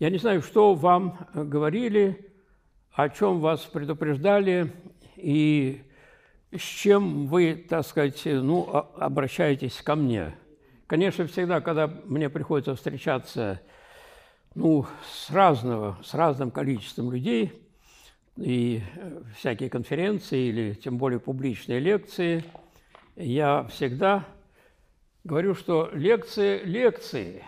Я не знаю, что вам говорили, о чем вас предупреждали и с чем вы, так сказать, обращаетесь ко мне. Конечно, всегда, когда мне приходится встречаться с разным количеством людей, и всякие конференции или тем более публичные лекции, я всегда говорю, что лекции,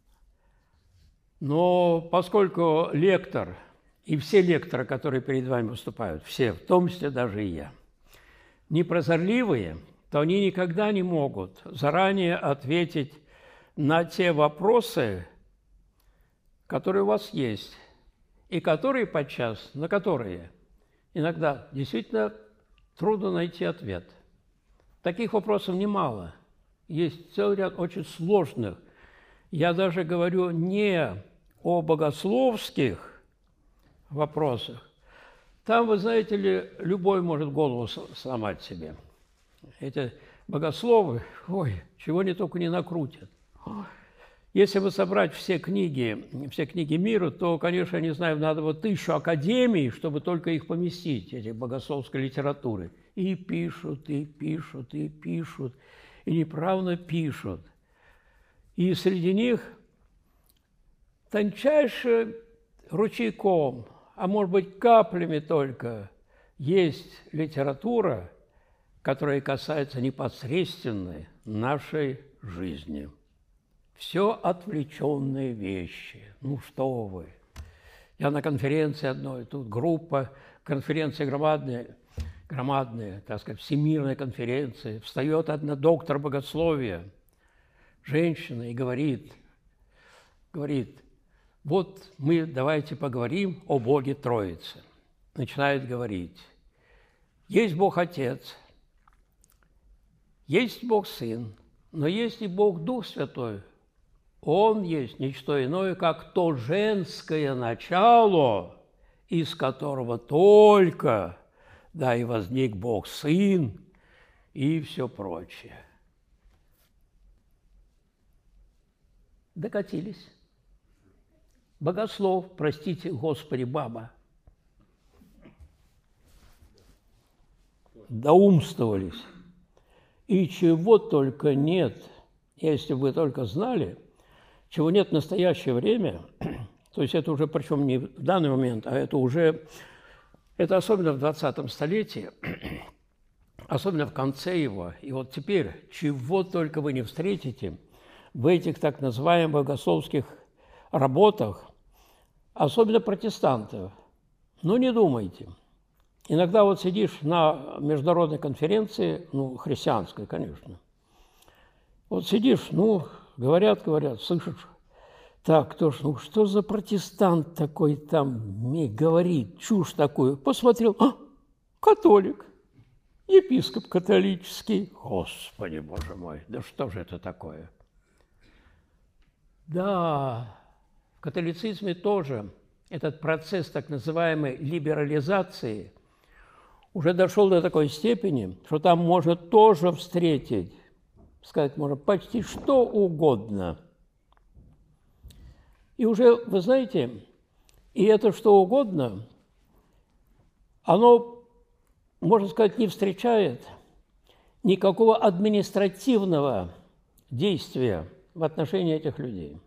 но поскольку лектор и все лекторы, которые перед вами выступают, все, в том числе даже и я, не прозорливые, то они никогда не могут заранее ответить на те вопросы, которые у вас есть, и которые подчас, на которые иногда действительно трудно найти ответ. Таких вопросов немало. Есть целый ряд очень сложных. Я даже говорю не о богословских вопросах. Там, вы знаете ли, любой может голову сломать себе. Эти богословы, чего они только не накрутят. Если бы собрать все книги мира, то, конечно, я не знаю, надо 1000 академий, чтобы только их поместить, эти богословской литературы. И пишут, и пишут, и пишут, и неправильно пишут. И среди них тончайшим ручейком, а может быть каплями только, есть литература, которая касается непосредственной нашей жизни. Все отвлеченные вещи. Что вы. Я на конференции одной, тут группа, конференции громадные, так сказать, всемирная конференция. Встает одна доктор богословия, женщина, и говорит, вот мы давайте поговорим о Боге Троице. Начинает говорить. Есть Бог Отец, есть Бог Сын, но есть и Бог Дух Святой. Он есть не что иное, как то женское начало, из которого только, и возник Бог Сын и все прочее. Докатились. Богослов, простите, Господи, баба. Доумствовались. И чего только нет, если бы вы только знали, чего нет в настоящее время, то есть это уже, причем не в данный момент, а это особенно в 20 столетии, особенно в конце его. И вот теперь, чего только вы не встретите в этих так называемых богословских работах, особенно протестантов. Не думайте. Иногда сидишь на международной конференции, христианской, конечно. Сидишь, говорят, слышишь, так, что за протестант такой там говорит, чушь такую. Посмотрел, католик, епископ католический. Господи, Боже мой, да что же это такое? Да, в католицизме тоже этот процесс так называемой либерализации уже дошел до такой степени, что там можно тоже встретить, сказать можно почти что угодно. И уже, вы знаете, и это что угодно, оно, можно сказать, не встречает никакого административного действия в отношении этих людей.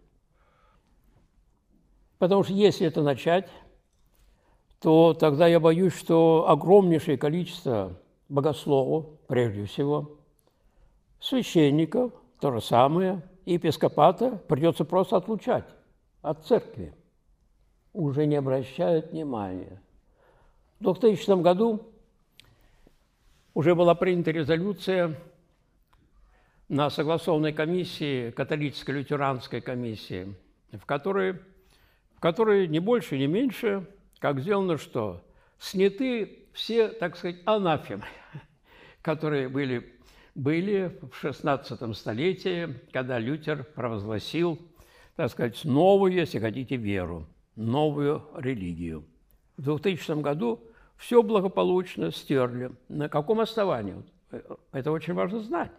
Потому что если это начать, то тогда я боюсь, что огромнейшее количество богословов, прежде всего, священников, то же самое, епископата придется просто отлучать от церкви. Уже не обращают внимания. В 2000 году уже была принята резолюция на согласованной комиссии, католической лютеранской комиссии, в которой не больше, не меньше, как сделано что? Сняты все, так сказать, анафемы, которые были в XVI столетии, когда Лютер провозгласил, так сказать, новую, если хотите, веру, новую религию. В 2000 году все благополучно стерли. На каком основании? Это очень важно знать.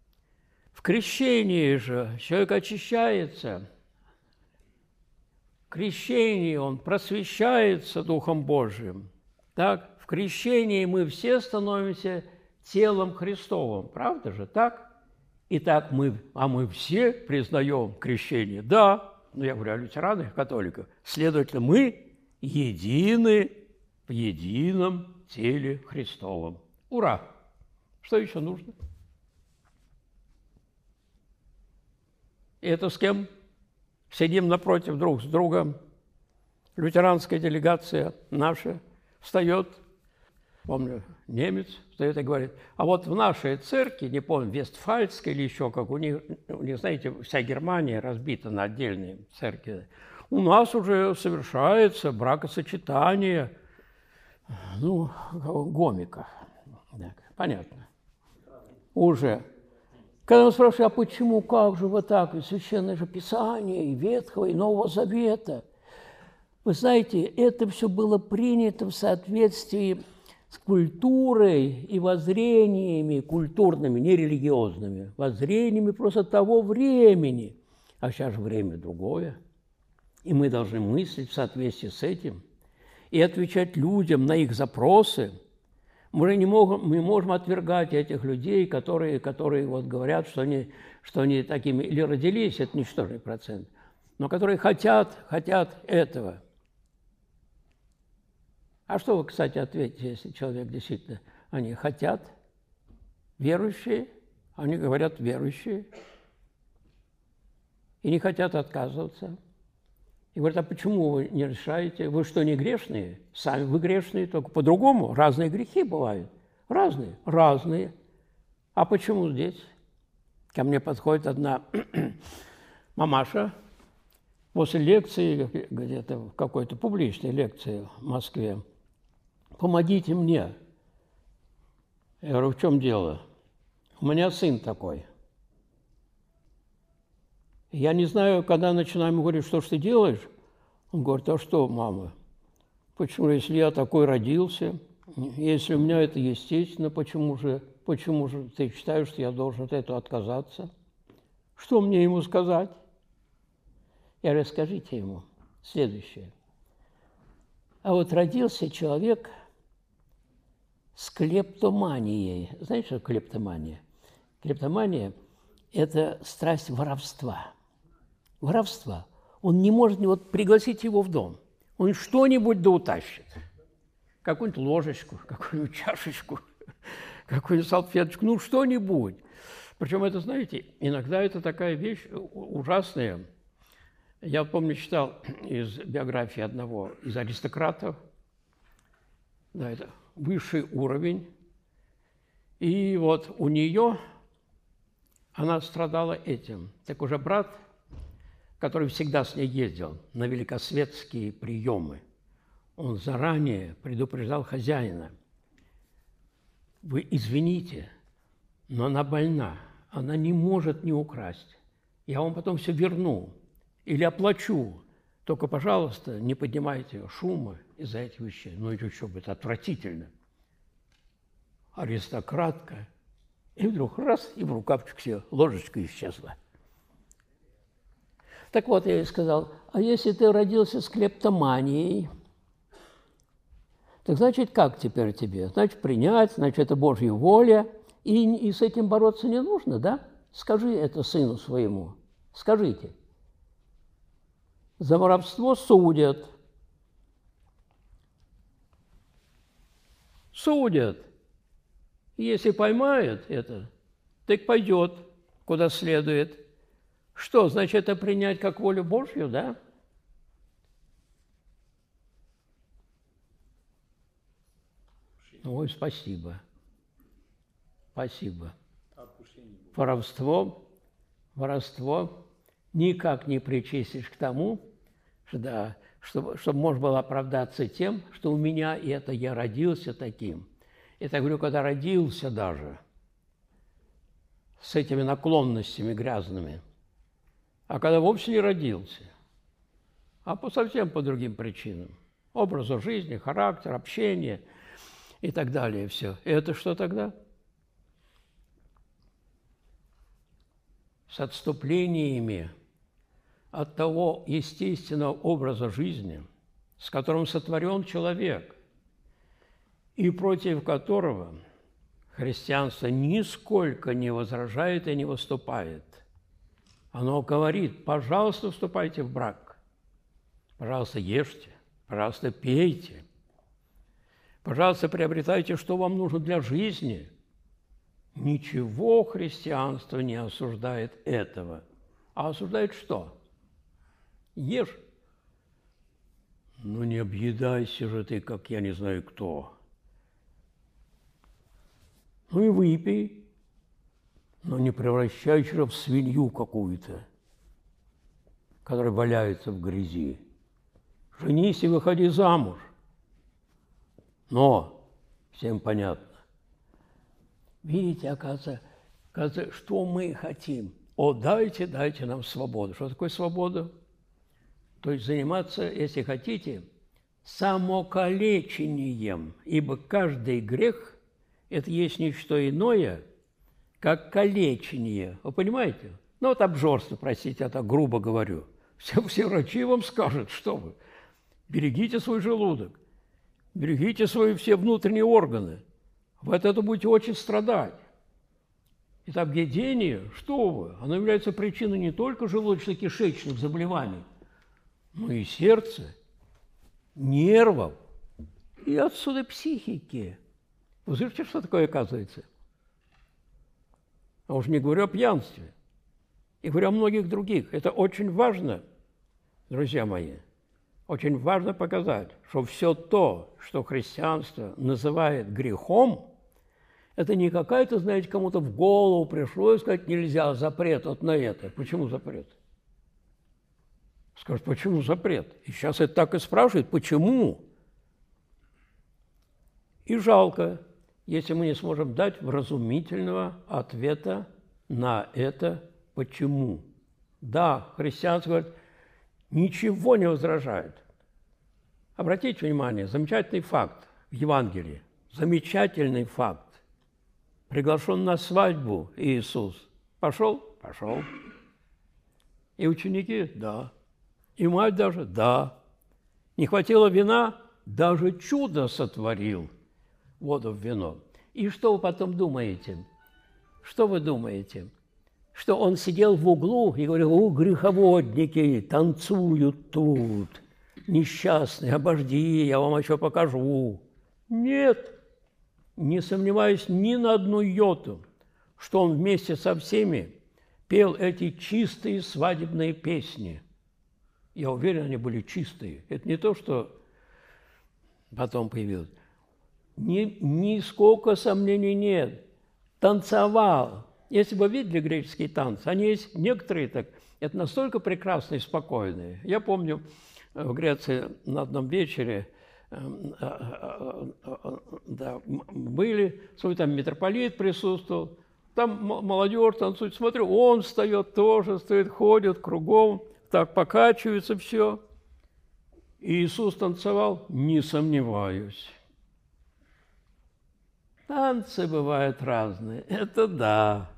В крещении же человек очищается. В крещении он просвещается Духом Божиим. Так, в крещении мы все становимся телом Христовым. Правда же, так? Итак, мы все признаем крещение. Да, но я говорю о лютеранах, католиках. Следовательно, мы едины в едином теле Христовом. Ура! Что еще нужно? И это с кем? Сидим напротив друг с другом. Лютеранская делегация наша встает, помню, немец встает и говорит, а вот в нашей церкви, не помню, Вестфальской или еще как, у них, знаете, вся Германия разбита на отдельные церкви. У нас уже совершается бракосочетание, гомиков. Так, понятно. Уже. Когда он спрашивает, а почему, как же вот так? Ведь Священное же Писание и Ветхого, и Нового Завета. Вы знаете, это все было принято в соответствии с культурой и воззрениями культурными, не религиозными, воззрениями просто того времени. А сейчас же время другое. И мы должны мыслить в соответствии с этим и отвечать людям на их запросы. Мы можем отвергать этих людей, которые вот говорят, что они такими или родились, это ничтожный процент, но которые хотят этого. А что вы, кстати, ответите, если человек действительно, они хотят, верующие, они говорят верующие, и не хотят отказываться. И говорят, а почему вы не решаете? Вы что, не грешные? Сами вы грешные, только по-другому. Разные грехи бывают. Разные. А почему здесь? Ко мне подходит одна мамаша после лекции, где-то в какой-то публичной лекции в Москве. Помогите мне. Я говорю, в чем дело? У меня сын такой. Я не знаю, когда начинаем говорить, что ж ты делаешь, он говорит, а что, мама, почему, если я такой родился, если у меня это естественно, почему же ты считаешь, что я должен от этого отказаться? Что мне ему сказать? Я говорю, скажите ему следующее. А вот родился человек с клептоманией. Знаете, что клептомания? Клептомания – это страсть воровства. Воровства. Он не может пригласить его в дом. Он что-нибудь да утащит. Какую-нибудь ложечку, какую-нибудь чашечку, какую-нибудь салфеточку, что-нибудь. Причем это, знаете, иногда это такая вещь ужасная. Я помню, читал из биографии одного из аристократов, да, это высший уровень, и вот у нее она страдала этим. Так уже брат, который всегда с ней ездил на великосветские приемы, он заранее предупреждал хозяина. Вы извините, но она больна, она не может не украсть. Я вам потом все верну или оплачу. Только, пожалуйста, не поднимайте шума из-за этих вещей. Ну, это что, это отвратительно. Аристократка. И вдруг раз, и в рукавчик все, ложечка исчезла. Так вот, я ей сказал, а если ты родился с клептоманией, так значит, как теперь тебе? Значит, принять, значит, это Божья воля, и с этим бороться не нужно, да? Скажи это сыну своему, скажите. За воровство судят. Судят. Если поймают это, так пойдет куда следует. Что, значит, это принять как волю Божью, да? Ой, спасибо. Спасибо. Воровство никак не причислишь к тому, да, чтобы можно было оправдаться тем, что у меня это я родился таким. Это, говорю, когда родился даже с этими наклонностями грязными, а когда вовсе не родился, а совсем по другим причинам. Образу жизни, характер, общение и так далее. Все. И это что тогда? С отступлениями от того естественного образа жизни, с которым сотворен человек, и против которого христианство нисколько не возражает и не выступает. Оно говорит: пожалуйста, вступайте в брак, пожалуйста, ешьте, пожалуйста, пейте, пожалуйста, приобретайте, что вам нужно для жизни. Ничего христианство не осуждает этого. А осуждает что? Ешь. Ну, не объедайся же ты, как я не знаю кто. Ну и выпей, но не превращайся же в свинью какую-то, которая валяется в грязи. Женись и выходи замуж. Но, всем понятно. Видите, оказывается, что мы хотим? О, дайте нам свободу. Что такое свобода? То есть заниматься, если хотите, самокалечением, ибо каждый грех – это есть не что иное, как калечение. Вы понимаете? Ну, вот обжорство, простите, я так грубо говорю. Все врачи вам скажут, что вы. Берегите свой желудок, берегите свои все внутренние органы. Вы от этого будете очень страдать. Итак, объедение, что вы, оно является причиной не только желудочно-кишечных заболеваний, но и сердца, нервов, и отсюда психики. Вы слышите, что такое оказывается? А уж не говорю о пьянстве, и говорю о многих других. Это очень важно, друзья мои. Очень важно показать, что все то, что христианство называет грехом, это не какая-то, знаете, кому-то в голову пришло и сказать: нельзя, запрет вот на это. Почему запрет? Скажут: почему запрет? И сейчас это так и спрашивают: почему? И жалко, если мы не сможем дать вразумительного ответа на это «почему». Да, христианство говорит, ничего не возражает. Обратите внимание, замечательный факт в Евангелии, замечательный факт. Приглашен на свадьбу Иисус. Пошел? Пошел. И ученики? Да. И мать даже? Да. Не хватило вина? Даже чудо сотворил, воду в вино. И что вы потом думаете? Что вы думаете? Что он сидел в углу и говорил: о, греховодники, танцуют тут, несчастные, обожди, я вам еще покажу. Нет, не сомневаюсь ни на одну йоту, что он вместе со всеми пел эти чистые свадебные песни. Я уверен, они были чистые. Это не то, что потом появилось. Нисколько сомнений нет. Танцевал. Если бы вы видели греческие танцы, они есть некоторые так, это настолько прекрасные и спокойные. Я помню, в Греции на одном вечере были, свой там митрополит присутствовал, там молодежь танцует, смотрю, он встает тоже, стоит, ходит кругом, так покачивается все. И Иисус танцевал, не сомневаюсь. Танцы бывают разные, это да.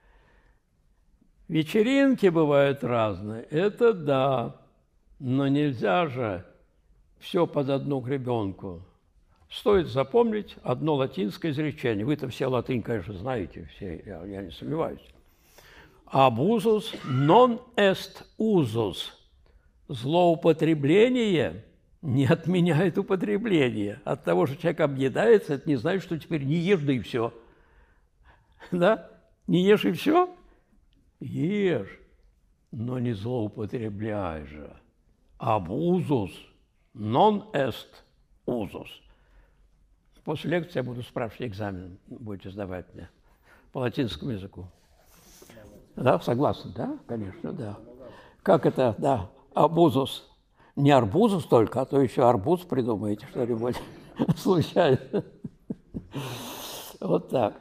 Вечеринки бывают разные, это да. Но нельзя же все под одну гребенку. Стоит запомнить одно латинское изречение. Вы-то все латынь, конечно, знаете, все, я не сомневаюсь. Abusus non est usus. Злоупотребление не отменяет употребление. От того, что человек объедается, это не значит, что теперь не ешь, да и все. Да? Не ешь и все? Ешь, но не злоупотребляй же. Abusus non est usus. После лекции я буду спрашивать экзамен, будете сдавать мне по латинскому языку. Да, согласны, да? Конечно, да. Как это, да, абузус. Не арбузус только, а то еще арбуз придумаете что-нибудь случайно. Вот так.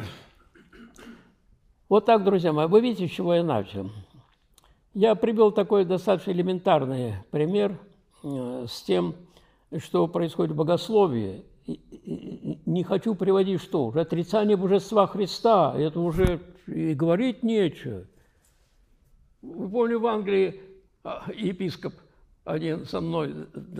Вот так, друзья мои. Вы видите, с чего я начал? Я привел такой достаточно элементарный пример с тем, что происходит в богословии. Не хочу приводить что? Уже отрицание божества Христа. Это уже и говорить нечего. Вы помните, в Англии епископ один со мной,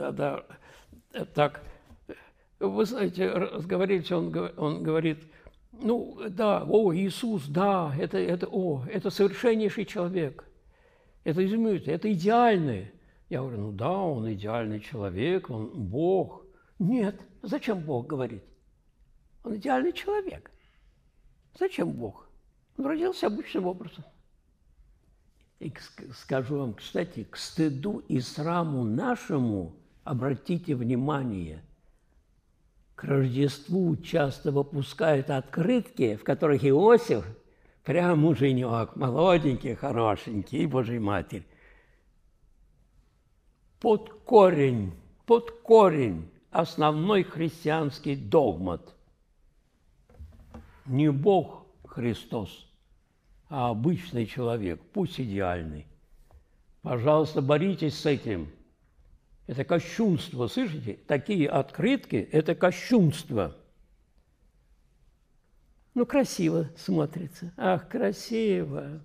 так, вы знаете, разговорились, он говорит, ну, да, Иисус, да, это совершеннейший человек, это изумительно, это идеальный. Я говорю, ну да, он идеальный человек, он Бог. Нет, зачем Бог говорит? Он идеальный человек. Зачем Бог? Он родился обычным образом. И скажу вам, кстати, к стыду и сраму нашему, обратите внимание, к Рождеству часто выпускают открытки, в которых Иосиф, прям муженек, молоденький, хорошенький, Божья Матерь, под корень основной христианский догмат. Не Бог Христос, а обычный человек, пусть идеальный. Пожалуйста, боритесь с этим. Это кощунство, слышите? Такие открытки – это кощунство. Ну, красиво смотрится. Ах, красиво.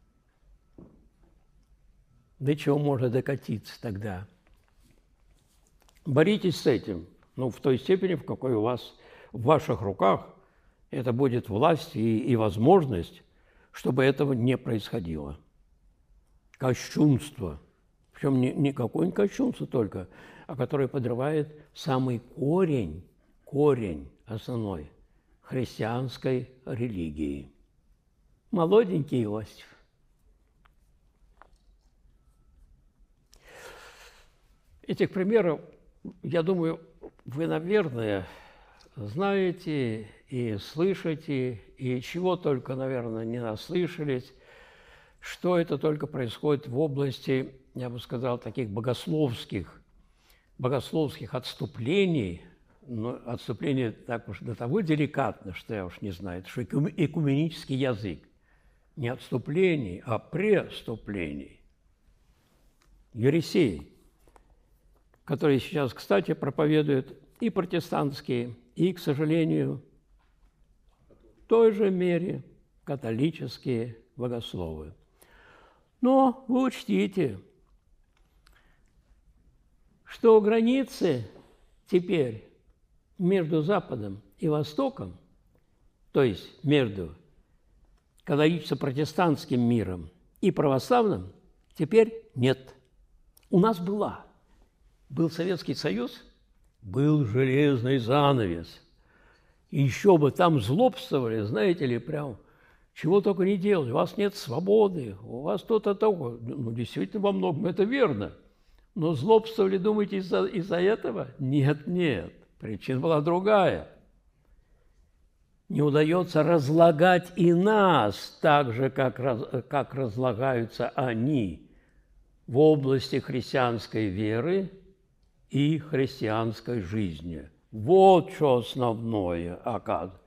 До чего можно докатиться тогда? Боритесь с этим. Ну, в той степени, в какой у вас в ваших руках это будет власть и возможность, чтобы этого не происходило. Кощунство. Причем не какое-нибудь кощунство только, а которое подрывает самый корень основной христианской религии. Молоденький Иосиф. Этих примеров, я думаю, вы, наверное, знаете и слышите, и чего только, наверное, не наслышались, что это только происходит в области, я бы сказал, таких богословских отступлений. Но отступление так уж до того деликатно, что я уж не знаю, это что экуменический язык. Не отступлений, а преступлений. Ересей, которые сейчас, кстати, проповедуют и протестантские, и, к сожалению, в той же мере католические богословы. Но вы учтите, что границы теперь между Западом и Востоком, то есть между католическо-протестантским миром и православным, теперь нет. У нас был Советский Союз, был железный занавес. И еще бы там злобствовали, знаете ли, прям чего только не делали. У вас нет свободы, у вас то-то такое. Ну, действительно, во многом это верно. Но злобствовали, думаете, из-за этого? Нет. Причина была другая. Не удается разлагать и нас так же, как разлагаются они в области христианской веры и христианской жизни. Вот что основное, оказывается.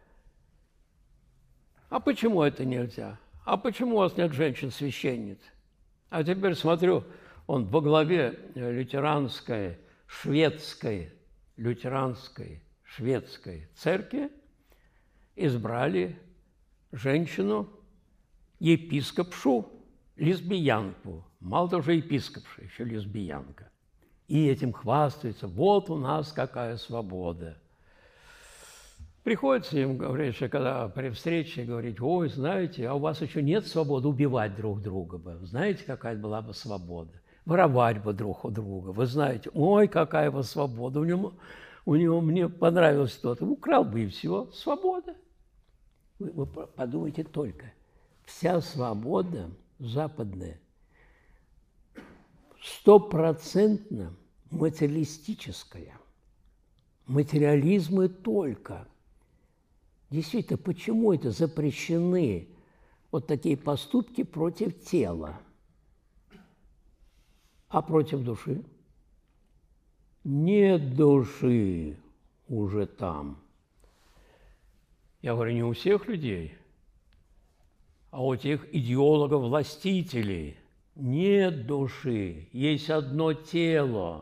А почему это нельзя? А почему у вас нет женщин-священниц? А теперь смотрю, он во главе лютеранской шведской церкви избрали женщину, епископшу, лесбиянку. Мало того, что епископша, еще лесбиянка. И этим хвастаются. Вот у нас какая свобода. Приходится им говорить, что когда при встрече говорить, ой, знаете, а у вас еще нет свободы убивать друг друга бы. Знаете, какая была бы свобода? Воровать бы друг у друга. Вы знаете, ой, какая бы свобода. У него мне понравилось что-то. Украл бы и все. Свобода. Вы подумайте только. Вся свобода западная 100% материалистическая. Материализм и только. Действительно, почему это запрещены вот такие поступки против тела, а против души? Нет души уже там. Я говорю, не у всех людей, а у тех идеологов-властителей. Нет души, есть одно тело.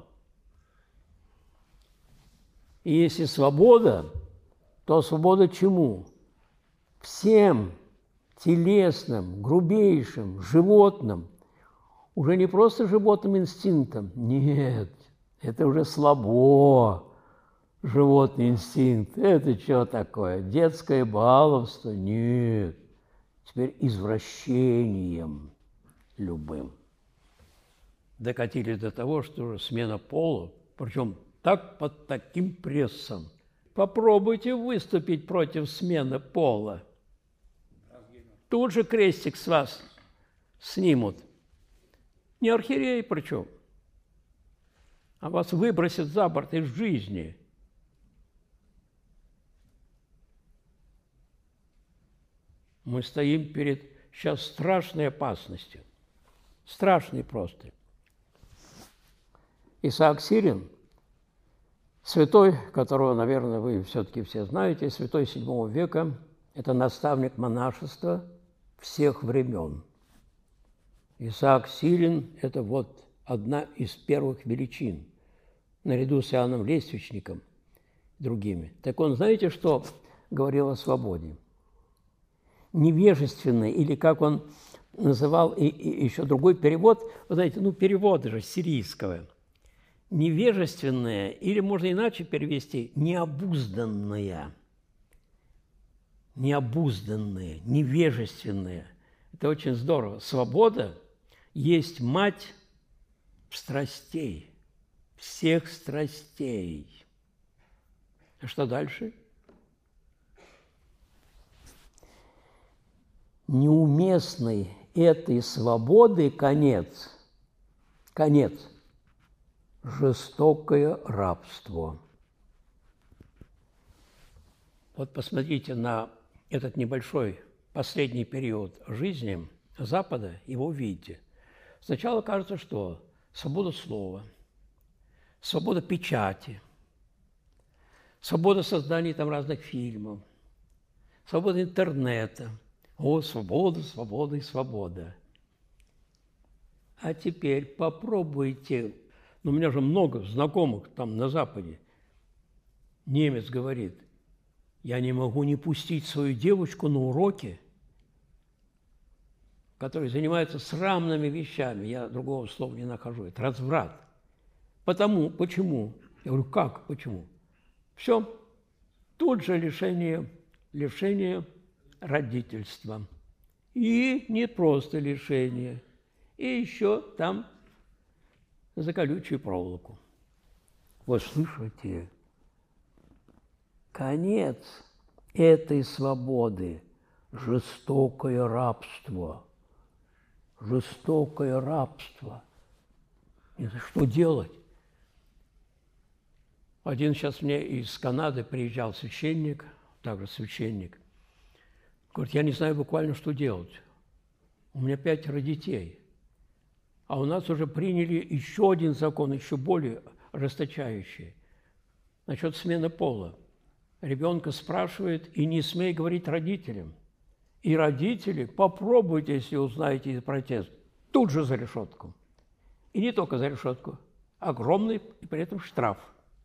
И если свобода, то свобода чему? Всем телесным, грубейшим животным уже не просто животным инстинктом. Нет, это уже слабо. Животный инстинкт. Это что такое? Детское баловство? Нет. Теперь извращением любым. Докатились до того, что уже смена пола, причем так под таким прессом. Попробуйте выступить против смены пола. Тут же крестик с вас снимут. Не архиерей причем, а вас выбросят за борт из жизни. Мы стоим перед сейчас страшной опасностью. Страшной просто. Исаак Сирин, святой, которого, наверное, вы все-таки все знаете, святой VII века, это наставник монашества всех времен. Исаак Сирин – это вот одна из первых величин, наряду с Иоанном Лествичником и другими. Так он, знаете, что говорил о свободе? Невежественный, или как он называл, и еще другой перевод, вы знаете, переводы же сирийского. Невежественное, или можно иначе перевести, необузданное. Необузданное, невежественное. Это очень здорово. Свобода есть мать страстей, всех страстей. А что дальше? Неуместный этой свободы конец – жестокое рабство. Вот посмотрите на этот небольшой последний период жизни Запада, его видите. Сначала кажется, что свобода слова, свобода печати, свобода создания там разных фильмов, свобода интернета. О, свобода, свобода и свобода. А теперь попробуйте. У меня же много знакомых там на Западе. Немец говорит, я не могу не пустить свою девочку на уроки, которые занимаются срамными вещами. Я другого слова не нахожу. Это разврат. Почему? Я говорю, как? Почему? Все. Тут же лишение родительства. И не просто лишение. И еще там за колючую проволоку. Вот слышите? Конец этой свободы – жестокое рабство. Жестокое рабство. Это что делать? Один сейчас мне из Канады приезжал священник, также священник. Говорит, я не знаю буквально, что делать. У меня 5 детей. А у нас уже приняли еще один закон, еще более ожесточающий. Насчет смены пола. Ребенка спрашивает, и не смей говорить родителям. И родители, попробуйте, если узнаете протест, тут же за решетку. И не только за решетку. Огромный, и при этом штраф.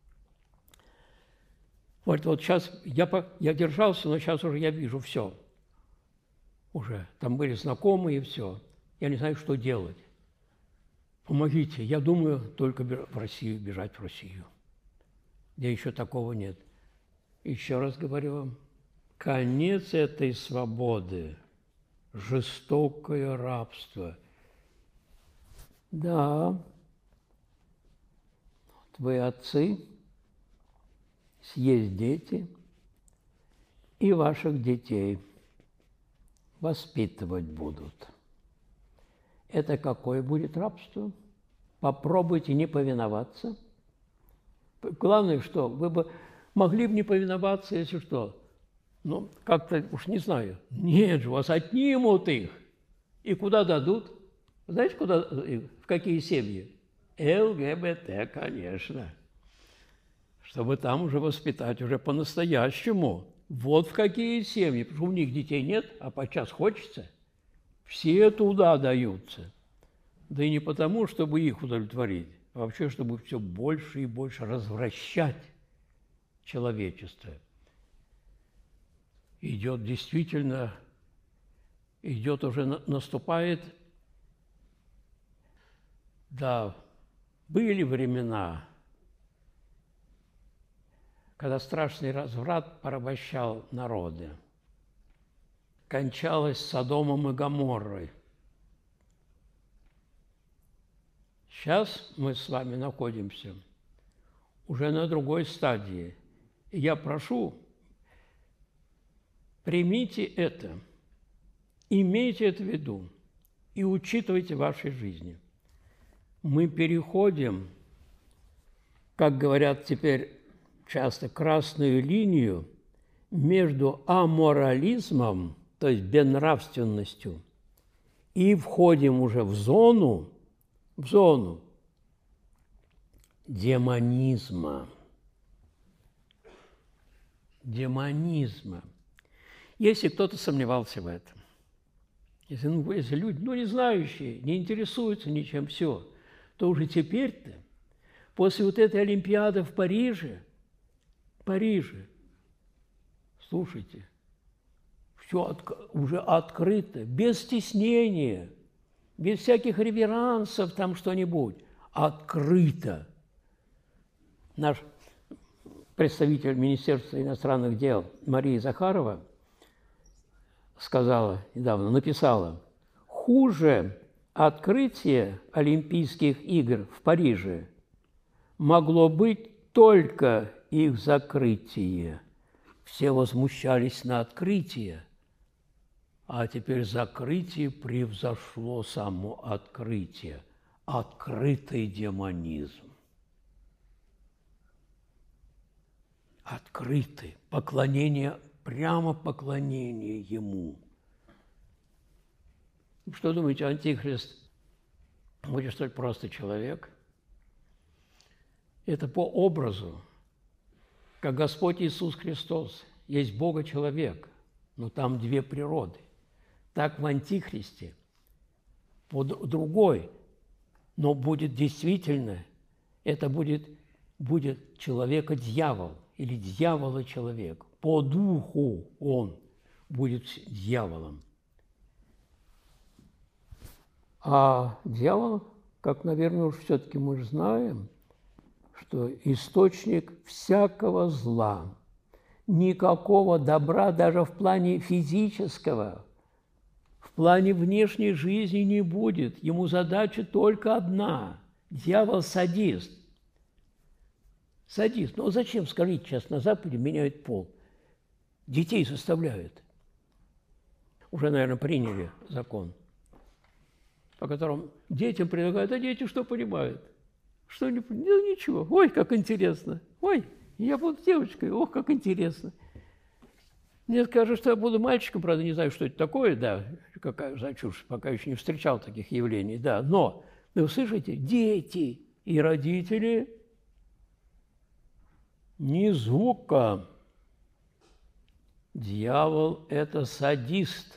Вот сейчас я держался, но сейчас уже я вижу все. Уже там были знакомые, и все. Я не знаю, что делать. Помогите. Я думаю, только в Россию, бежать в Россию. Где еще такого нет. Еще раз говорю вам, конец этой свободы – жестокое рабство. Да, вот вы отцы, есть дети, и ваших детей воспитывать будут. Это какое будет рабство? Попробуйте не повиноваться. Главное, что вы бы могли бы не повиноваться, если что. Как-то уж не знаю. Нет же, вас отнимут их. И куда дадут? Знаете, куда? В какие семьи? ЛГБТ, конечно. Чтобы там уже воспитать уже по-настоящему. Вот в какие семьи. Потому что у них детей нет, а подчас хочется. Все туда даются. Да и не потому, чтобы их удовлетворить, а вообще, чтобы все больше и больше развращать человечество. Идет действительно, уже наступает Да, были времена, когда страшный разврат порабощал народы. Кончалось Содомом и Гоморрой. Сейчас мы с вами находимся уже на другой стадии. И я прошу, примите это, имейте это в виду и учитывайте в вашей жизни. Мы переходим, как говорят теперь часто, красную линию между аморализмом, то есть беснравственностью, и входим уже в зону демонизма. Если кто-то сомневался в этом, если люди, не знающие, не интересуются ничем, все, то уже теперь-то, после вот этой Олимпиады в Париже, слушайте, все уже открыто, без стеснения, без всяких реверансов, там что-нибудь, открыто. Наш представитель Министерства иностранных дел Мария Захарова сказала недавно, написала: хуже открытия Олимпийских игр в Париже могло быть только их закрытие. Все возмущались на открытие, а теперь закрытие превзошло само открытие. Открытый демонизм. Открытый. Поклонение, прямо поклонение ему. Что думаете, Антихрист будет, что ли, просто человек? Это по образу, как Господь Иисус Христос есть Бога-человек, но там две природы. Так в Антихристе под другой, но будет действительно, это будет человека-дьявол или дьявола-человек. По духу он будет дьяволом. А дьявол, как, наверное, уж все-таки мы же знаем, что источник всякого зла, никакого добра даже в плане физического, в плане внешней жизни не будет. Ему задача только одна. Дьявол – садист. Садист. Ну зачем, скажите, сейчас на Западе меняют пол? Детей заставляют. Уже, наверное, приняли закон, по которому детям предлагают, а дети что понимают? Что не понимают? Ну, ничего. Ой, как интересно. Ой, я буду девочкой. Ох, как интересно. Мне скажут, что я буду мальчиком, правда, не знаю, что это такое, да, какая за чушь, пока еще не встречал таких явлений, да. Но, вы слышите, дети и родители ни звука. Дьявол – это садист.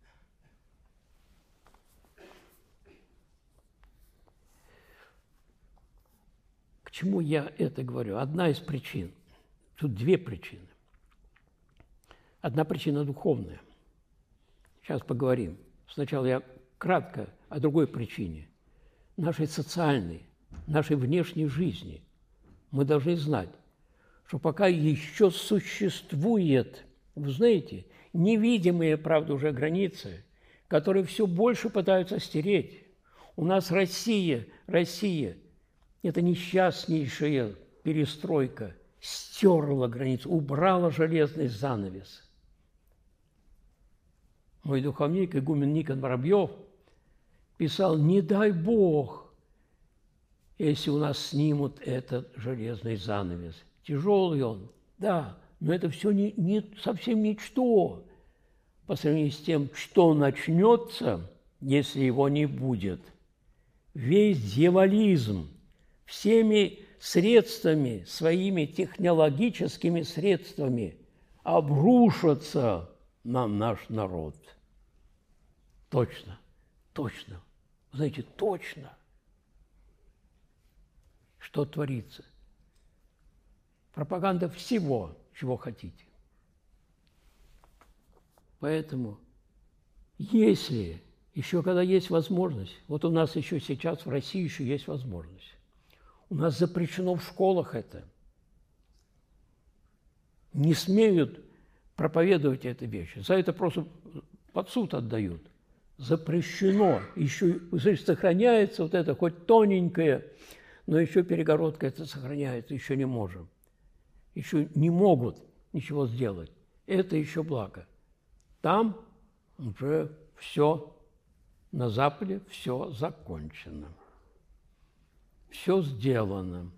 К чему я это говорю? Одна из причин. Тут две причины. Одна причина духовная. Сейчас поговорим. Сначала я кратко о другой причине. Нашей социальной, нашей внешней жизни. Мы должны знать, что пока еще существует, вы знаете, невидимые, правда, уже границы, которые все больше пытаются стереть. У нас Россия, это несчастнейшая перестройка, стерла границу, убрала железный занавес. Мой духовник, игумен Никон Воробьев, писал: не дай Бог, если у нас снимут этот железный занавес. Тяжелый он, да, но это все совсем ничто по сравнению с тем, что начнется, если его не будет. Весь дьяволизм всеми средствами, своими технологическими средствами обрушится на наш народ. Точно. Знаете, точно. Что творится? Пропаганда всего, чего хотите. Поэтому, если Еще когда есть возможность, вот у нас еще сейчас в России еще есть возможность. У нас запрещено в школах это. Не смеют проповедовать эти вещи. За это просто под суд отдают. Запрещено. Еще сохраняется вот это, хоть тоненькое, но еще перегородка это сохраняется, еще не можем. Еще не могут ничего сделать. Это еще благо. Там уже все, на Западе все закончено. Все сделано.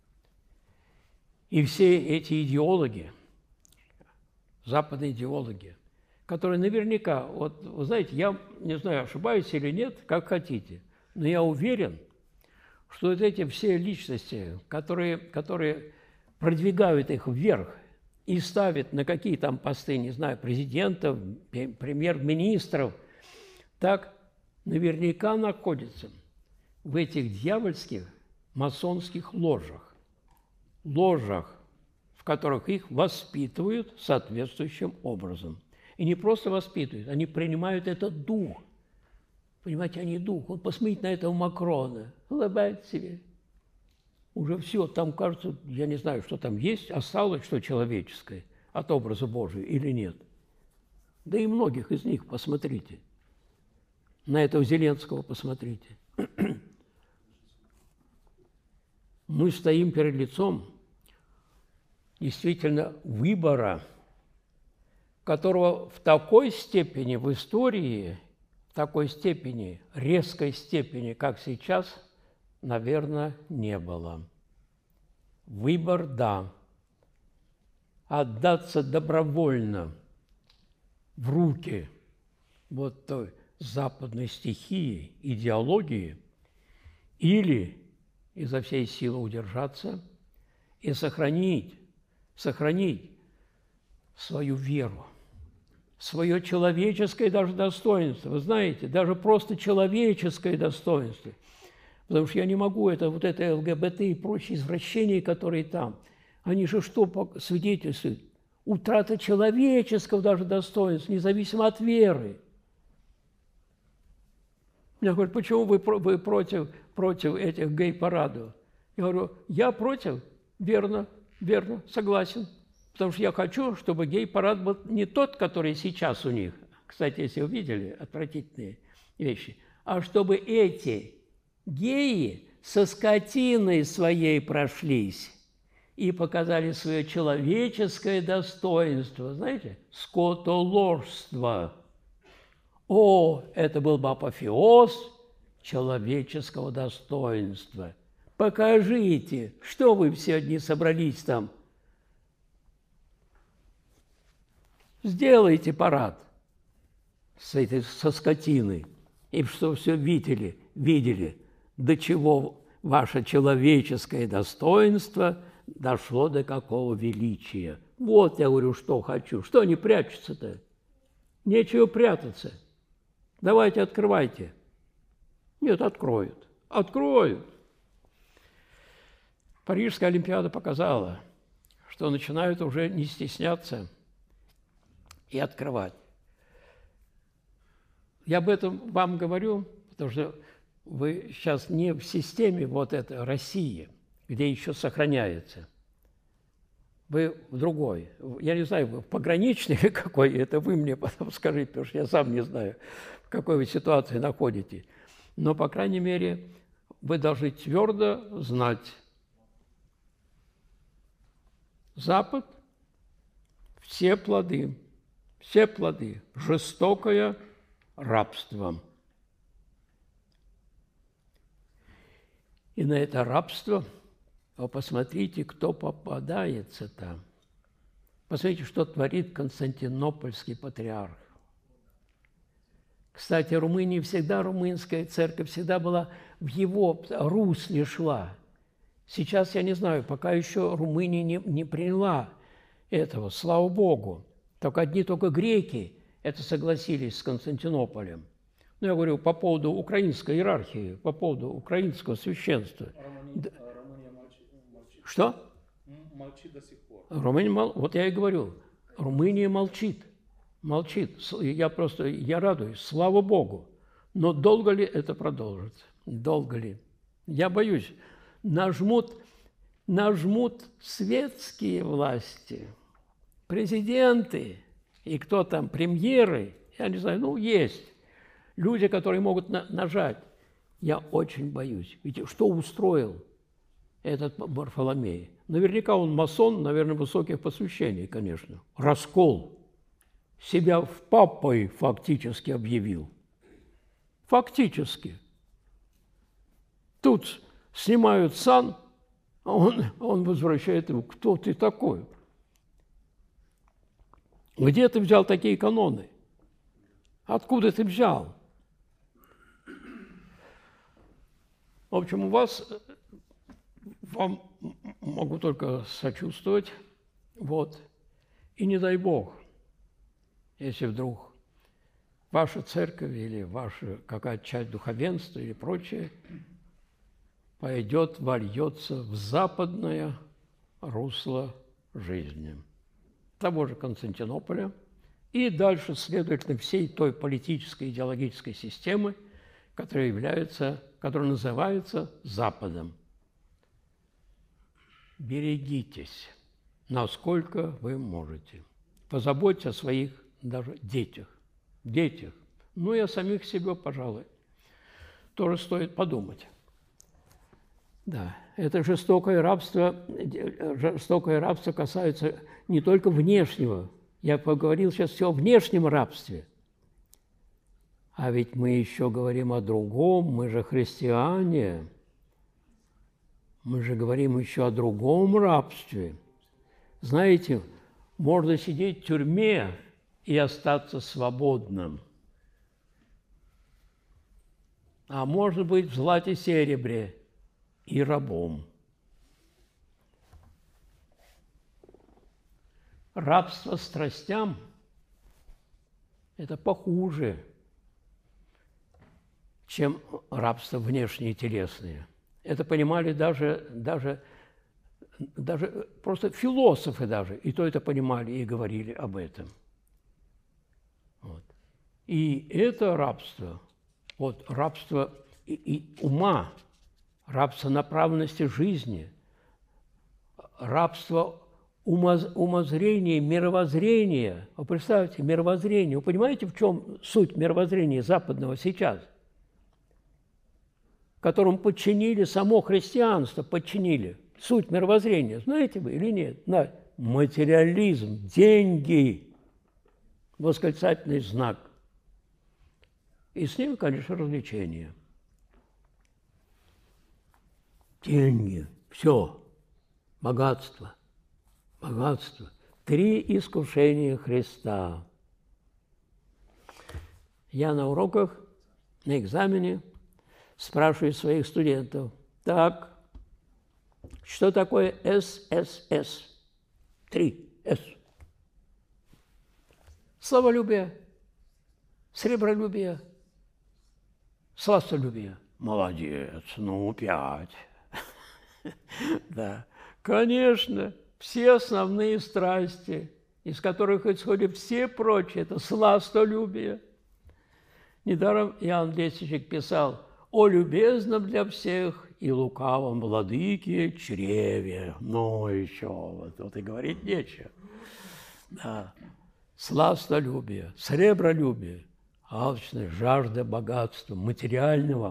И все эти идеологи, западные идеологи, которые наверняка, вот вы знаете, я не знаю, ошибаюсь или нет, как хотите, но я уверен, что вот эти все личности, которые продвигают их вверх и ставят на какие там посты, не знаю, президентов, премьер-министров, так наверняка находятся в этих дьявольских масонских ложах, в которых их воспитывают соответствующим образом. И не просто воспитывают, они принимают этот дух. Понимаете, они дух. Вот посмотрите на этого Макрона, улыбается себе. Уже все, там, кажется, я не знаю, что там есть, осталось что человеческое от образа Божия или нет. Да и многих из них посмотрите. На этого Зеленского посмотрите. Мы стоим перед лицом действительно выбора, которого в такой степени в истории, в такой степени, резкой степени, как сейчас, наверное, не было. Выбор – да. Отдаться добровольно в руки вот той западной стихии, идеологии, или изо всей силы удержаться и сохранить свою веру, свое человеческое даже достоинство. Вы знаете, даже просто человеческое достоинство. Потому что я не могу, это ЛГБТ и прочие извращения, которые там, они же что свидетельствуют? Утрата человеческого даже достоинства, независимо от веры. Меня говорят, почему вы против этих гей-парадов? Я говорю, я против, верно, согласен. Потому что я хочу, чтобы гей-парад был не тот, который сейчас у них, кстати, если вы видели отвратительные вещи, а чтобы эти геи со скотиной своей прошлись и показали свое человеческое достоинство, знаете, скотоложство. О, это был бы апофеоз человеческого достоинства. Покажите, что вы все одни собрались там. Сделайте парад со скотиной, и что все видели, до чего ваше человеческое достоинство дошло до какого величия. Вот я говорю, что хочу. Что они прячутся-то? Нечего прятаться. Давайте, открывайте. Нет, откроют. Откроют. Парижская Олимпиада показала, что начинают уже не стесняться и открывать. Я об этом вам говорю, потому что вы сейчас не в системе вот этой России, где еще сохраняется. Вы в другой. Я не знаю, вы в пограничной или какой, это вы мне потом скажите, потому что я сам не знаю, в какой вы ситуации находитесь. Но, по крайней мере, вы должны твердо знать, Запад – все плоды, жестокое рабство. И на это рабство, вы посмотрите, кто попадается там. Посмотрите, что творит Константинопольский патриарх. Кстати, Румыния всегда, румынская церковь всегда была в его русле шла. Сейчас, я не знаю, пока еще Румыния не приняла этого, слава Богу. Только греки это согласились с Константинополем. Ну, я говорю по поводу украинской иерархии, по поводу украинского священства. Румыния молчит. Что? Молчит до сих пор. Вот я и говорю, Румыния молчит. Я радуюсь, слава Богу, Но долго ли это продолжится? Долго ли? Я боюсь, нажмут светские власти, президенты и кто там, премьеры, я не знаю, ну, есть люди, которые могут нажать. Я очень боюсь. Ведь что устроил этот Варфоломей? Наверняка он масон, наверное, высоких посвящений, конечно. Раскол. Себя в папой фактически объявил. Фактически. Тут снимают сан, а он возвращает ему. Кто ты такой? Где ты взял такие каноны? Откуда ты взял? В общем, вам могу только сочувствовать, вот, и не дай Бог, если вдруг ваша церковь или ваша какая-то часть духовенства или прочее вольется в западное русло жизни того же Константинополя и дальше, следовательно, всей той политической идеологической системы, которая называется Западом. Берегитесь, насколько вы можете. Позаботьтесь о своих даже детях. Ну и о самих себе, пожалуй. Тоже стоит подумать. Да, это жестокое рабство касается не только внешнего. Я поговорил сейчас все о внешнем рабстве. А ведь мы еще говорим о другом, мы же христиане. Мы же говорим еще о другом рабстве. Знаете, можно сидеть в тюрьме и остаться свободным. А можно быть в злате серебре и рабом. Рабство страстям – это похуже, чем рабство внешнее и телесное. Это понимали даже просто философы даже, и то это понимали и говорили об этом. Вот. И это рабство, вот рабство и ума, рабство направленности жизни, рабство умозрения, мировоззрения. Вы представьте, мировоззрение. Вы понимаете, в чем суть мировоззрения западного сейчас? Которому подчинили само христианство, подчинили. Суть мировоззрения, знаете вы или нет? Да. Материализм, деньги, восклицательный знак. И с ними, конечно, развлечения. Деньги, все, богатство. 3 искушения Христа. Я на уроках, на экзамене спрашиваю своих студентов: так, что такое ССС? 3 С. Славолюбие, сребролюбие, сластолюбие. Молодец, ну 5. Да, конечно, все основные страсти, из которых исходят все прочие, это сластолюбие. Недаром Иоанн Летичник писал: «О любезном для всех и лукавом владыке чреве». Ну, еще вот и говорить нечего. Да. Сластолюбие, сребролюбие, алчность, жажда богатства, материального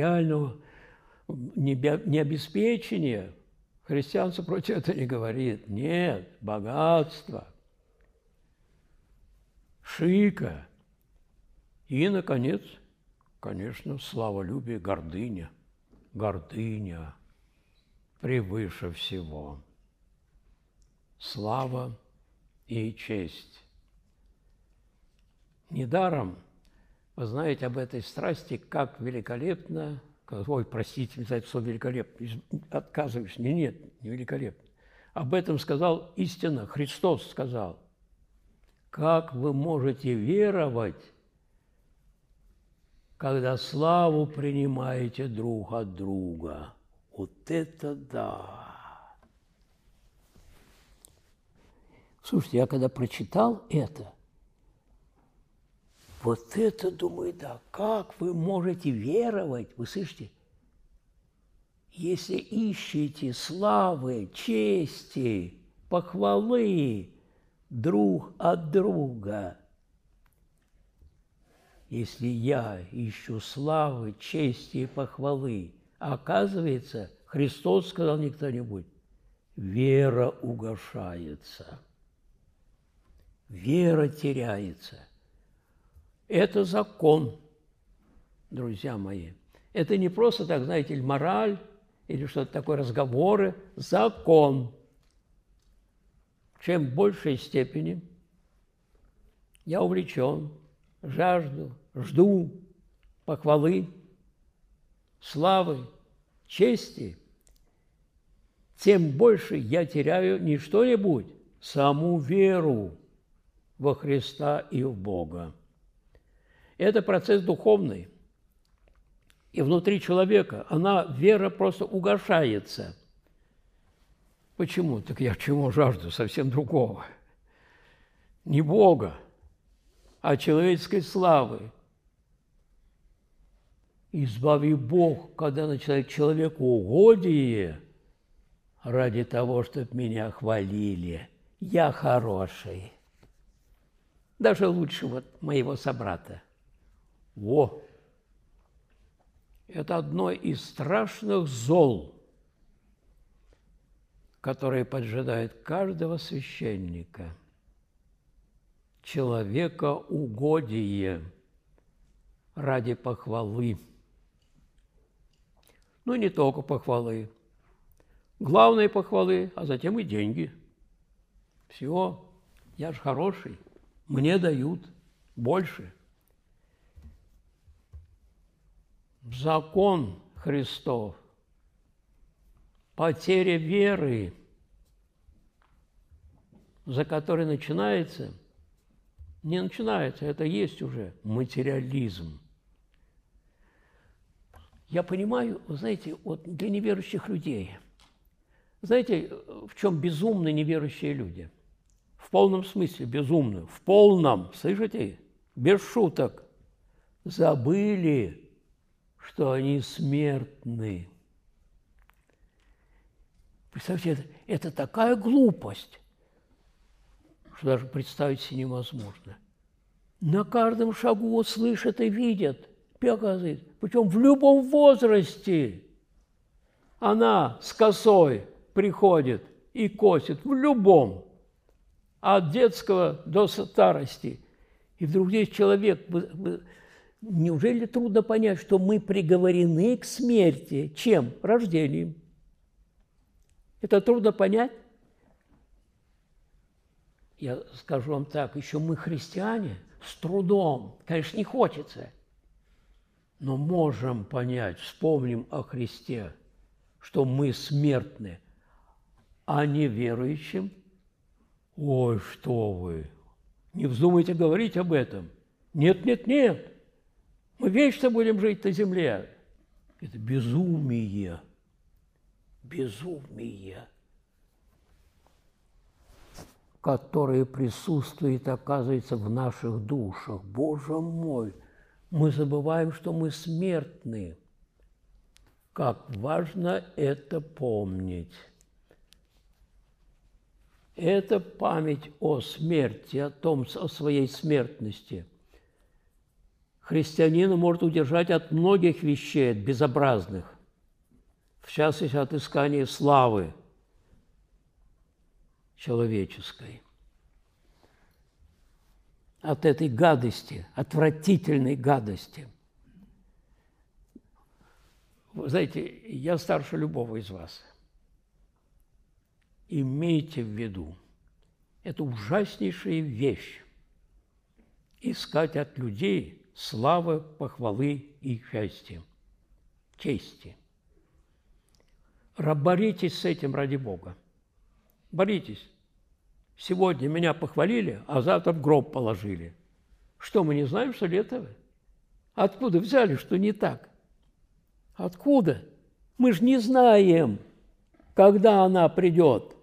необеспечения. Христианство против этого не говорит. Нет, богатство, шика. И, наконец, конечно, славолюбие, гордыня. Гордыня превыше всего. Слава и честь. Недаром, вы знаете об этой страсти, как великолепно, ой, простите за это слово великолепно, отказываюсь, нет, не великолепно. Об этом сказал истинно, Христос сказал: как вы можете веровать, когда славу принимаете друг от друга? Вот это да! Слушайте, я когда прочитал это, Вот это, думаю, да, как вы можете веровать, вы слышите, если ищете славы, чести, похвалы друг от друга. Если я ищу славы, чести и похвалы, а оказывается, Христос сказал не кто-нибудь, вера угошается, вера теряется. Это закон, друзья мои. Это не просто так, знаете, мораль или что-то такое, разговоры. Закон. Чем в большей степени я увлечен, жажду, жду похвалы, славы, чести, тем больше я теряю не что-нибудь, саму веру во Христа и в Бога. Это процесс духовный. И внутри человека вера просто угошается. Почему? Так я чего жажду? Совсем другого. Не Бога, а человеческой славы. Избави Бог, когда начинает человеку угодие, ради того, чтобы меня хвалили. Я хороший. Даже лучше вот моего собрата. Во! Это одно из страшных зол, которые поджидают каждого священника. Человекоугодие ради похвалы. Ну, не только похвалы. Главные похвалы, а затем и деньги. Все, я же хороший, мне дают больше. Закон Христов, потеря веры, за которой не начинается, это есть уже материализм. Я понимаю, вы знаете, вот для неверующих людей, знаете, в чем безумны неверующие люди? В полном смысле безумны, в полном, слышите, без шуток, забыли, что они смертны. Представьте, это такая глупость, что даже представить себе невозможно. На каждом шагу слышат и видят, оказывается, причем в любом возрасте она с косой приходит и косит, в любом, от детского до старости. И вдруг здесь человек... Неужели трудно понять, что мы приговорены к смерти? Чем? Рождением. Это трудно понять? Я скажу вам так, еще мы христиане с трудом, конечно, не хочется, но можем понять, вспомним о Христе, что мы смертны, а не верующим. Ой, что вы, не вздумайте говорить об этом. Нет, нет, нет. Мы вечно будем жить на земле. Это безумие. Безумие, которое присутствует, оказывается, в наших душах. Боже мой, мы забываем, что мы смертны. Как важно это помнить. Это память о смерти, о своей смертности. Христианина может удержать от многих вещей, от безобразных, в частности, от искания славы человеческой, от этой гадости, отвратительной гадости. Вы знаете, я старше любого из вас. Имейте в виду, это ужаснейшая вещь – искать от людей славы, похвалы и счастья, чести. Боритесь с этим ради Бога. Боритесь. Сегодня меня похвалили, а завтра в гроб положили. Что, мы не знаем, что ли, этого? Откуда взяли, что не так? Откуда? Мы же не знаем, когда она придет.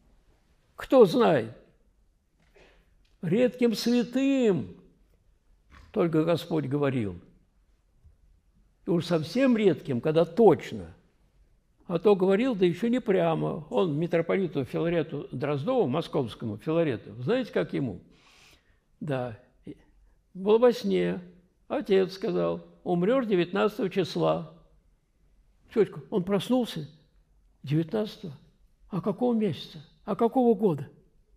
Кто знает? Редким святым только Господь говорил. И уж совсем редким, когда точно. А то говорил, да еще не прямо. Он митрополиту Филарету Дроздову, московскому Филарету, знаете, как ему? Да, был во сне. Отец сказал, умрешь 19 числа. Тетка, он проснулся 19-го. А какого месяца? А какого года?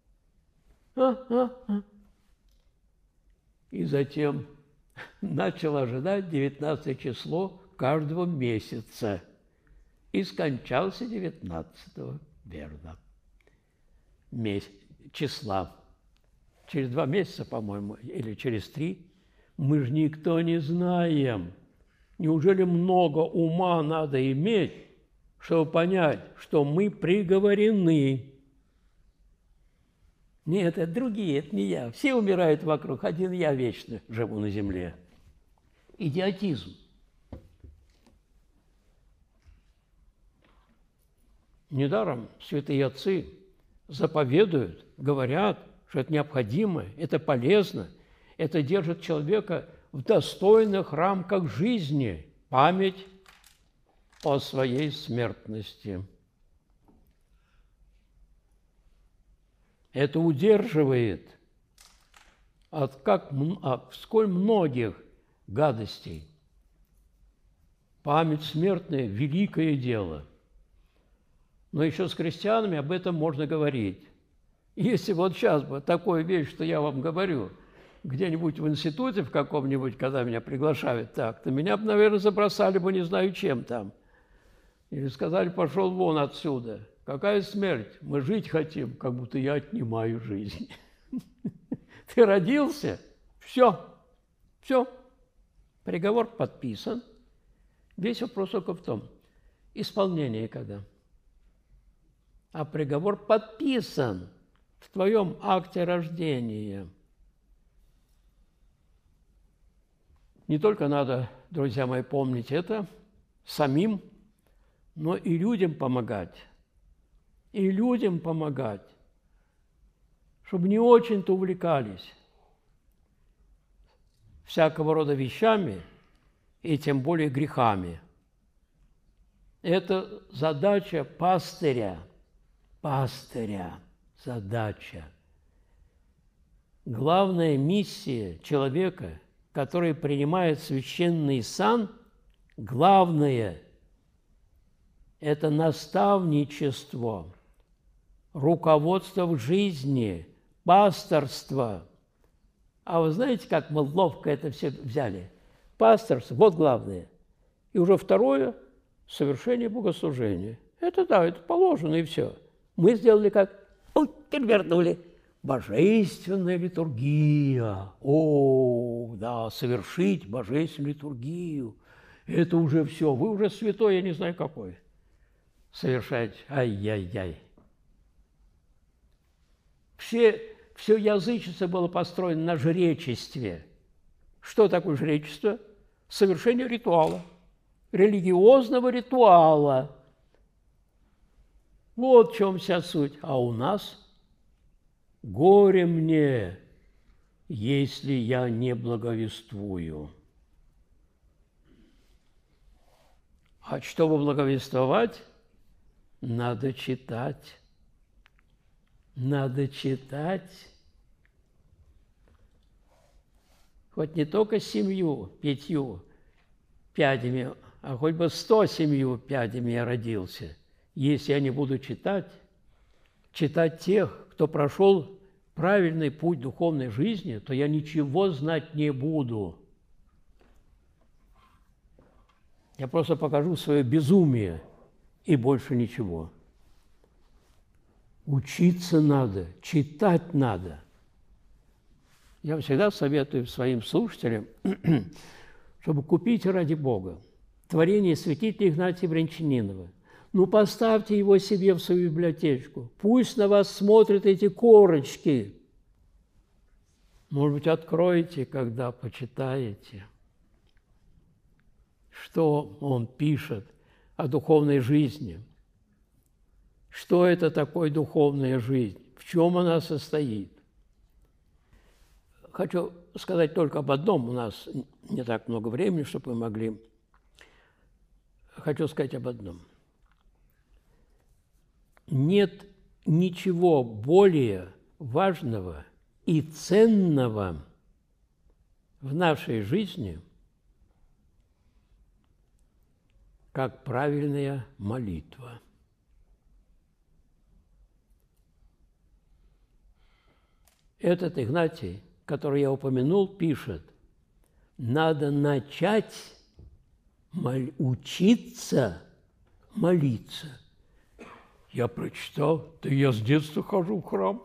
И затем начал ожидать 19 число каждого месяца. И скончался 19-го, верно, числа. Через 2 месяца, по-моему, или через 3. Мы же никто не знаем. Неужели много ума надо иметь, чтобы понять, что мы приговорены? Нет, это другие, это не я. Все умирают вокруг, один я вечно живу на земле. Идиотизм. Недаром святые отцы заповедуют, говорят, что это необходимо, это полезно, это держит человека в достойных рамках жизни, память о своей смертности. Это удерживает от сколь многих гадостей. Память смертная – великое дело. Но еще с крестьянами об этом можно говорить. Если вот сейчас бы такую вещь, что я вам говорю, где-нибудь в институте в каком-нибудь, когда меня приглашают так, то меня бы, наверное, забросали бы не знаю чем там. Или сказали, пошел вон отсюда. Какая смерть? Мы жить хотим, как будто я отнимаю жизнь. Ты родился? Все. Приговор подписан. Весь вопрос только в том, исполнение когда. А приговор подписан в твоем акте рождения. Не только надо, друзья мои, помнить это самим, но и людям помогать. И людям помогать, чтобы не очень-то увлекались всякого рода вещами и тем более грехами. Это задача пастыря. Задача. Главная миссия человека, который принимает священный сан, главное – это наставничество, руководство в жизни, пасторство. А вы знаете, как мы ловко это все взяли? Пасторство – вот главное. И уже второе – совершение богослужения. Это да, это положено, и все. Мы сделали как? Перевернули. Божественная литургия. О, да, совершить божественную литургию. Это уже все. Вы уже святой, я не знаю какой. Совершать. Ай-яй-яй. Все язычество было построено на жречестве. Что такое жречество? Совершение ритуала. Религиозного ритуала. Вот в чем вся суть. А у нас горе мне, если я не благовествую. А чтобы благовествовать, надо читать. Надо читать. Хоть не только 7-5 пядями, а хоть бы 107 пядями я родился. Если я не буду читать тех, кто прошел правильный путь духовной жизни, то я ничего знать не буду. Я просто покажу свое безумие и больше ничего. Учиться надо, читать надо. Я всегда советую своим слушателям, чтобы купить ради Бога творение святителя Игнатия Брянчанинова. Ну, поставьте его себе в свою библиотечку. Пусть на вас смотрят эти корочки. Может быть, откроете, когда почитаете, что он пишет о духовной жизни. Что это такое духовная жизнь? В чем она состоит? хочу сказать только об одном. У нас не так много времени, чтобы мы могли. Хочу сказать об одном. Нет ничего более важного и ценного в нашей жизни, как правильная молитва. Этот Игнатий, который я упомянул, пишет: надо начать учиться молиться. Я прочитал, да я с детства хожу в храм.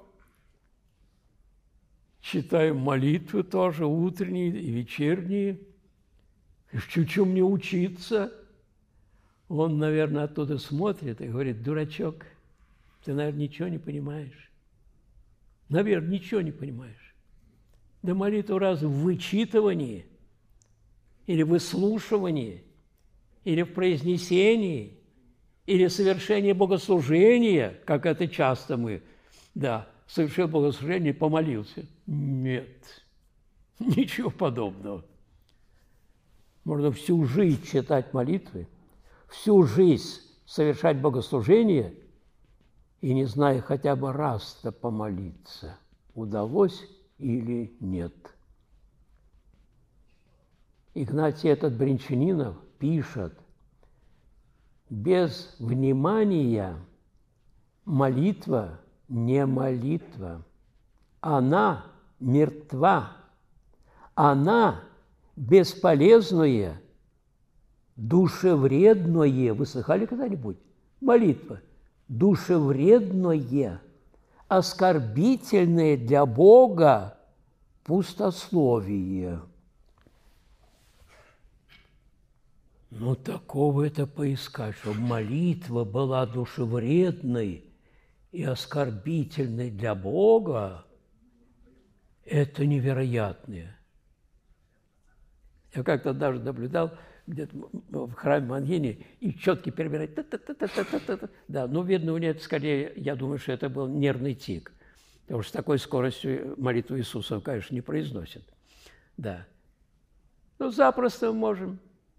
Читаю молитвы тоже, утренние и вечерние. И что мне учиться? Он, наверное, оттуда смотрит и говорит: дурачок, ты, наверное, ничего не понимаешь. Наверное, ничего не понимаешь. Да молитва разве в вычитывании, или в выслушивании, или в произнесении, или в совершении богослужения, как это часто мы, совершил богослужение и помолился. Нет, ничего подобного. Можно всю жизнь читать молитвы, всю жизнь совершать богослужение и не зная хотя бы раз-то помолиться, удалось или нет. Игнатий этот Бринчанинов пишет: без внимания молитва не молитва, она мертва, она бесполезное, душевредное. Вы слыхали когда-нибудь? Молитва. Душевредное, оскорбительное для Бога пустословие. Ну, такого это поискать, чтобы молитва была душевредной и оскорбительной для Бога, это невероятное. Я как-то даже наблюдал где-то в храме Мангини, и четки перебирать. Да, ну, видно, у нее это скорее, я думаю, что это был нервный тик, потому что с такой скоростью молитву Иисуса, конечно, не произносит. Да. Ну, запросто можем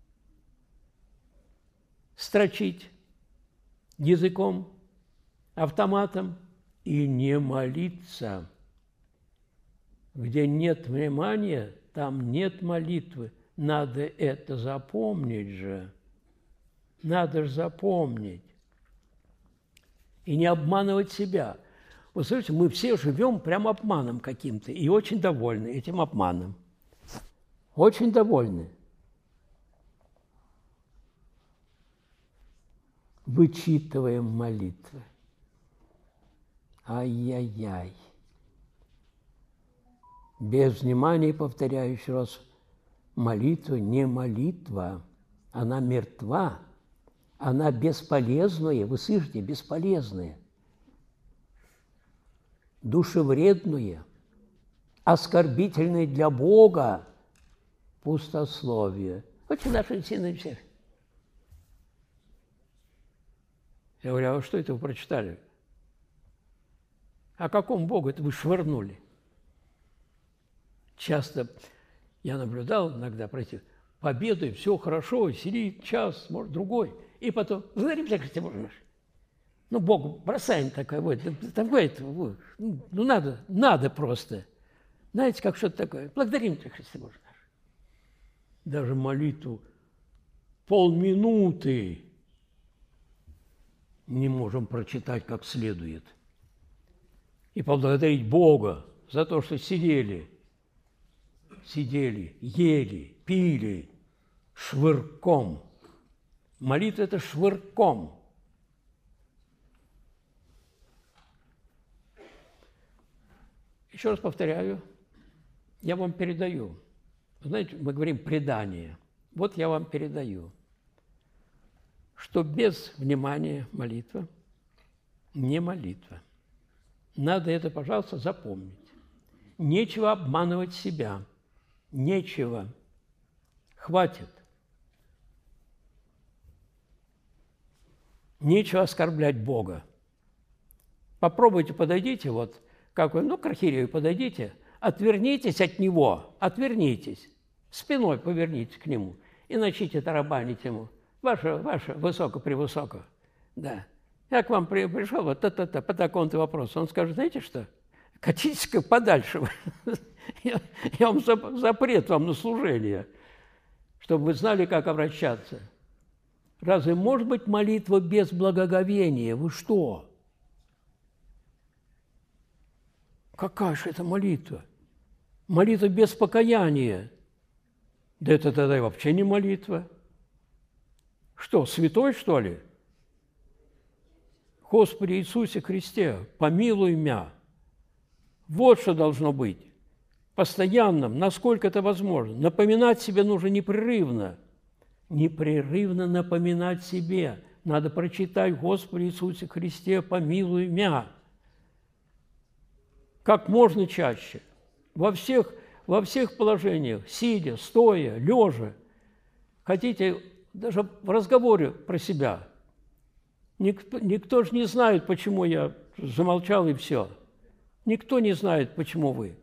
строчить языком, автоматом и не молиться. Где нет внимания, там нет молитвы. Надо это запомнить же. Надо же запомнить. И не обманывать себя. Вы слышите, мы все живем прям обманом каким-то и очень довольны этим обманом. Очень довольны. Вычитываем молитвы. Ай-яй-яй. Без внимания, повторяю еще раз, молитва не молитва. Она мертва. Она бесполезная. Вы слышите? Бесполезная. Душевредная. Оскорбительная для Бога. Пустословие. Очень наши сильные всех. Я говорю: а что это вы прочитали? О каком Богу это вы швырнули? Часто я наблюдал иногда, победы, все хорошо, сидит час, может, другой, и потом: благодарим за Христа Божий наш. Ну, Богу бросаем такое, надо просто. Знаете, как что-то такое? Благодарим за Христа Божий наш. Даже молитву полминуты не можем прочитать как следует. И поблагодарить Бога за то, что сидели, ели, пили швырком. Молитва – это швырком. Еще раз повторяю, я вам передаю. Знаете, мы говорим предание. Вот я вам передаю, что без внимания молитва не молитва. Надо это, пожалуйста, запомнить. Нечего обманывать себя. Нечего. Хватит. Нечего оскорблять Бога. Попробуйте, подойдите, к архиерею подойдите, отвернитесь от него, отвернитесь, спиной повернитесь к нему и начните тарабанить ему. Ваше, высоко-превысоко. Да. Я к вам пришел вот по такому-то вопросу. Он скажет, знаете что, катитесь-ка подальше. Я вам запрет вам на служение, чтобы вы знали, как обращаться. Разве может быть молитва без благоговения? Вы что? Какая же это молитва? Молитва без покаяния. Да это тогда и вообще не молитва. Что, святой, что ли? Господи Иисусе Христе, помилуй меня. Вот что должно быть. Постоянным, насколько это возможно. Напоминать себе нужно непрерывно. Непрерывно напоминать себе. Надо прочитать «Господи Иисусе Христе, помилуй меня». Как можно чаще. Во всех положениях, сидя, стоя, лежа. Хотите, даже в разговоре про себя. Никто же не знает, почему я замолчал и все. Никто не знает, почему вы.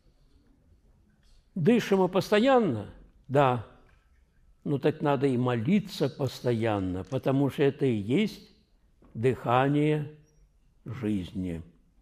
Дышим мы постоянно? Да. Ну так надо и молиться постоянно, потому что это и есть дыхание жизни.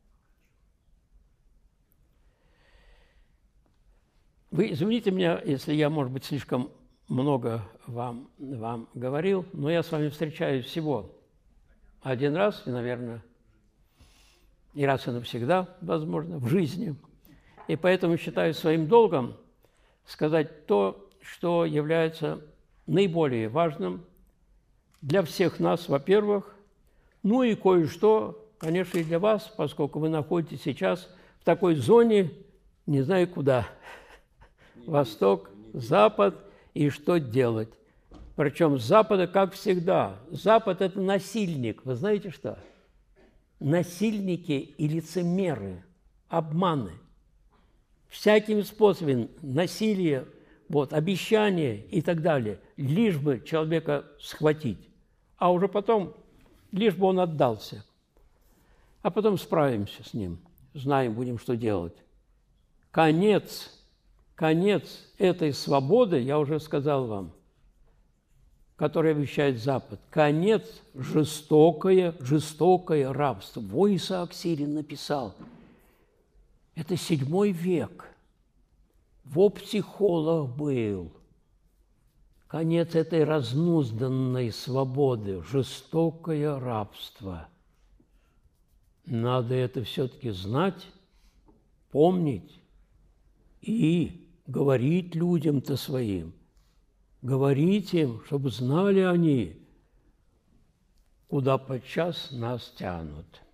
Вы извините меня, если я, может быть, слишком много вам говорил, но я с вами встречаюсь всего один раз, и, наверное, и раз и навсегда, возможно, в жизни. И поэтому считаю своим долгом сказать то, что является наиболее важным для всех нас, во-первых, ну и кое-что, конечно, и для вас, поскольку вы находитесь сейчас в такой зоне, не знаю куда, Восток, Запад, и что делать. Причем с Запада, как всегда, Запад – это насильник. Вы знаете что? Насильники и лицемеры, обманы. Всякими способами насилие, обещания и так далее, лишь бы человека схватить. А уже потом, лишь бы он отдался. А потом справимся с ним, знаем, будем что делать. Конец этой свободы, я уже сказал вам, который обещает Запад. Конец – жестокое рабство. Во Исаак Сирин написал. Это 7 век. Во психолог был. Конец этой разнузданной свободы. Жестокое рабство. Надо это все-таки знать, помнить и говорить людям-то своим. Говорить им, чтобы знали они, куда подчас нас тянут.